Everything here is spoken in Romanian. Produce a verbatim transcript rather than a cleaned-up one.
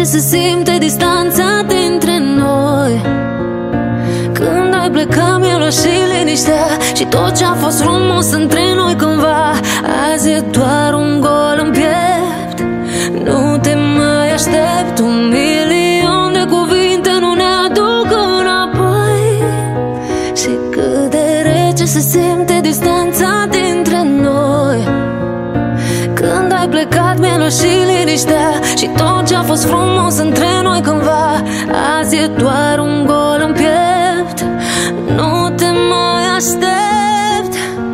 se simte distanța dintre noi. Când ai plecat mi-a luat și liniștea și tot ce-a fost frumos între noi cândva. Azi e doar un gol în piept. Nu te mai aștept. Un milion de cuvinte nu ne aduc înapoi. Și cât de rece se simte distanța dintre noi. Când ai plecat mi-a luat și liniștea și tot ce-a fost frumos între noi cândva. Azi e doar un gol în piept. Nu te mai aștept.